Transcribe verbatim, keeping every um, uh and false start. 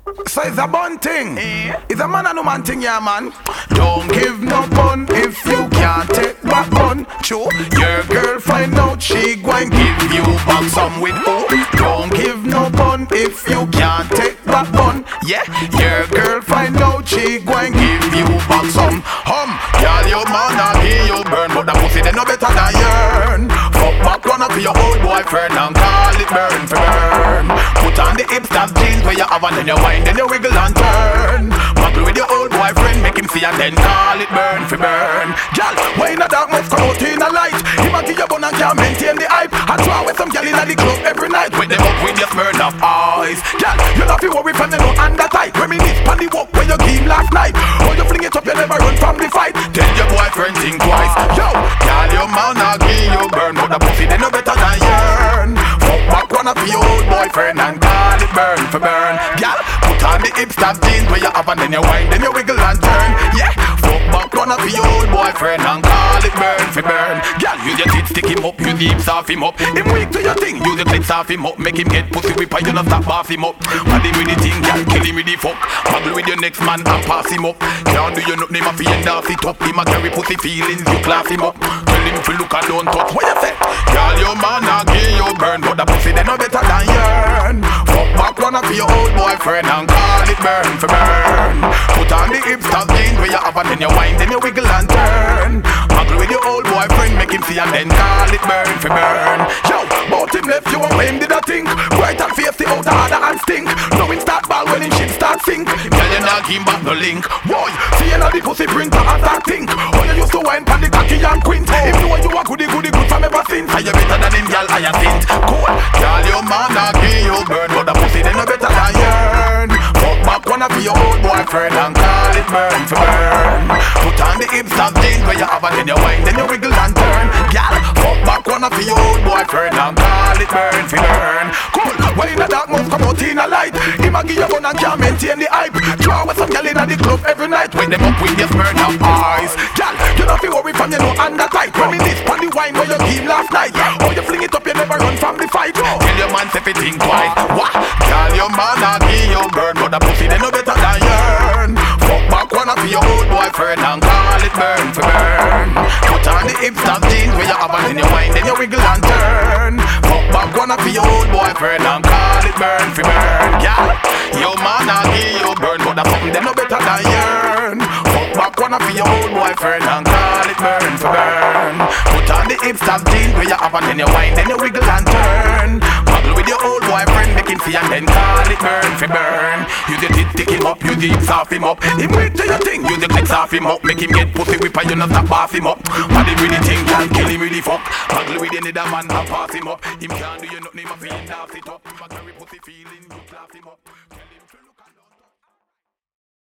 So it's a bun thing. Eh? It's a man and a man thing, yeah, man. Don't give no bun if you can't take back bun. True. Your girl find out she going give you back some with who? Don't give no bun if you can't take back bun. Yeah. Your girl find out she going give you back some. Hum. Girl, your man a give you burn, but the pussy they no better than yearn. Fuck back one up your old boyfriend and call it burn for burn. Put on the hipster jeans where you have and then you wind, then you wiggle and turn. Muggle with your old boyfriend, make him see and then call it burn for burn. Girl, why in the dark must come out in the light? He might give you bun and can't maintain the hype. I draw with some girl in the club every night. With them up with your burn of eyes. Girl, you not be worried from the no under tight. Reminisce on the walk where you came last night. Oh, you fling it up, you never run from the fight. Tell your boyfriend think twice. Yo, girl, your man a give you burn, but the pussy they no better than yearn. Fuck back one of your old boyfriend and call it burn for burn. Girl, put on the hipster jeans where you have and then you wind, then you wiggle and turn. Yeah, fuck back one of your old boyfriend and call it burn for burn. Girl, use your tits, stick him up, use the hips off him up. Him weak to your thing, use the clips off him up. Make him get pussy whip and you not stop off him up. Body with the thing, girl, kill him with the fuck. Muggle with your next man and pass him up. Can't do you nothing, him a fi end off it up. Him a carry pussy feelings, you class him up. Tell him to look and don't touch. What you say? Girl, your man a give you burn, but the pussy they no better than yearn. Fuck back one of your old boyfriend and call it burn for burn. Put on the hipster jeans where you have and then you wind, then you wiggle and turn. Muggle with your old boyfriend, make him see and then call it burn for burn. Yo, bout him left you and when did I think? Bright and face the outer harder and stink. Now him start ball when him shit start sink. Tell you not give back the link. Boy, see you the pussy printer and start think. Oh, you used to wine pan the cocky and quint. If you want you a goody goody good from ever since. Are you better than him, girl? I am tint. Cool. Girl, your man a give you burn, but the pussy they no better than yearn. Fuck back one of your old boyfriend and call it burn for burn. Put on the hipster jeans where you have and then you wind, then you wiggle and turn. Girl, fuck back one of your old boyfriend and call it burn for burn. Cool. When in the dark move come out in the light. Him a give you gun and can't maintain the hype. Draw with some girl in the club every night. When them up with your burn of eyes. Girl, you not be worried from you no under tight. Reminisce on the wine where you came last night. Oh, you fling it up, you never run from the fight. Tell your man if you think twice. What? Girl, your man a give you burn, but the pussy they no better than yearn. Fuck back one of your old boyfriend and call it burn for burn. Put on the hipster jeans where you have and then you wind, then you wiggle and turn. Fuck back one of your old boyfriend and call it burn for burn. Yeah, your man a give you burn, but the something they no better than yearn. Fuck back one of your old boyfriend and call it burn for burn. Put on the hipster jeans where you have and then you wind, then you wiggle and turn. Muggle with your old boyfriend, make him see and then call it burn for burn. Use the tit, tick him up, use the hips off him up. Him weak to your thing, use the clips off him up. Make him get pussy whip and you not stop off him up. Body with the thing, can't kill him with the fuck. Muggle with any other man and pass him up. Him can't do you nothing, him a feeling off it up. Him a carry pussy feeling, you class him up.